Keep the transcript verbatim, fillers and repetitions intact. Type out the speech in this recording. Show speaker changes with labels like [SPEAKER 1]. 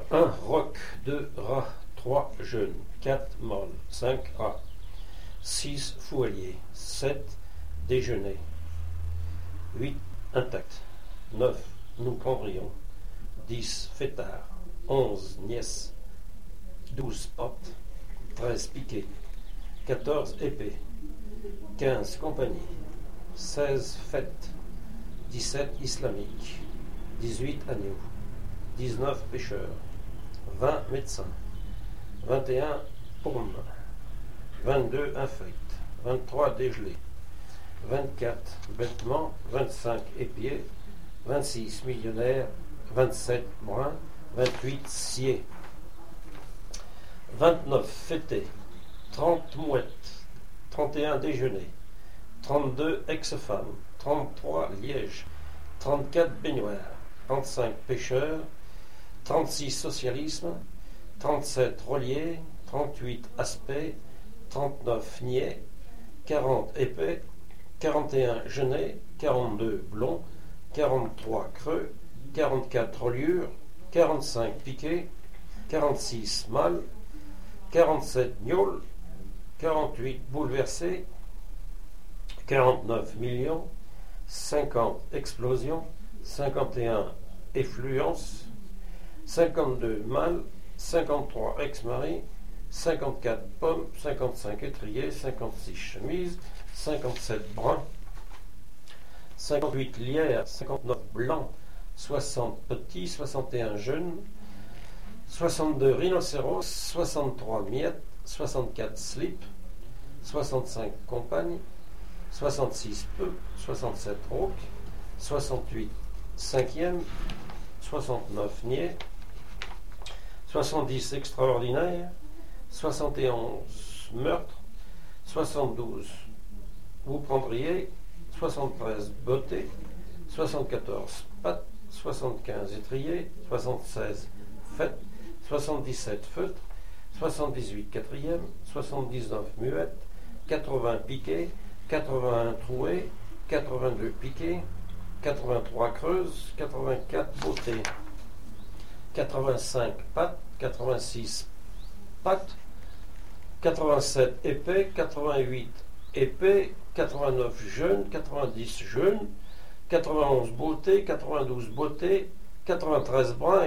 [SPEAKER 1] un roc, deux rats, trois jeunes, quatre mâles, cinq rats, six foualiers, sept déjeuners, huit intacts, neuf nous prendrions, dix fêtards, onze nièces, douze potes, treize piquets, quatorze épées, quinze compagnies, seize fêtes, dix-sept islamiques, dix-huit agneaux, dix-neuf pêcheurs, vingt médecins, vingt et un paumes, vingt-deux infects, vingt-trois dégelés, vingt-quatre vêtements, vingt-cinq épiers, vingt-six millionnaires, vingt-sept bruns, vingt-huit sciés, vingt-neuf fêtés, trente mouettes, trente et un déjeuners, trente-deux ex-femmes, trente-trois lièges, trente-quatre baignoires, trente-cinq pêcheurs, trente-six socialismes, trente-sept reliés, trente-huit aspects, trente-neuf niais, quarante épais, quarante et un genêts, quarante-deux blonds, quarante-trois creux, quarante-quatre reliures, quarante-cinq piquets, quarante-six mâles, quarante-sept gnôles, quarante-huit bouleversés, quarante-neuf millions, cinquante explosions, cinquante et un effluences, cinquante-deux mâles, cinquante-trois ex-maris, cinquante-quatre pommes, cinquante-cinq étriers, cinquante-six chemises, cinquante-sept bruns, cinquante-huit lierres, cinquante-neuf blancs, soixante petits, soixante et un jeunes, soixante-deux rhinocéros, soixante-trois miettes, soixante-quatre slips, soixante-cinq compagnes, soixante-six peu, soixante-sept rauques, soixante-huit cinquièmes, soixante-neuf niais, soixante-dix extraordinaires, soixante et onze meurtres, soixante-douze vous prendriez, soixante-treize beautés, soixante-quatorze pattes, soixante-quinze étriers, soixante-seize fêtes, soixante-dix-sept feutres, soixante-dix-huit quatrièmes, soixante-dix-neuf muettes, quatre-vingts piquets, quatre-vingt-un trouées, quatre-vingt-deux piquets, quatre-vingt-trois creuses, quatre-vingt-quatre beautés, quatre-vingt-cinq pattes, quatre-vingt-six pattes, quatre-vingt-sept épais, quatre-vingt-huit épais, quatre-vingt-neuf jeunes, quatre-vingt-dix jeunes, quatre-vingt-onze beautés, quatre-vingt-douze beautés, quatre-vingt-treize bruns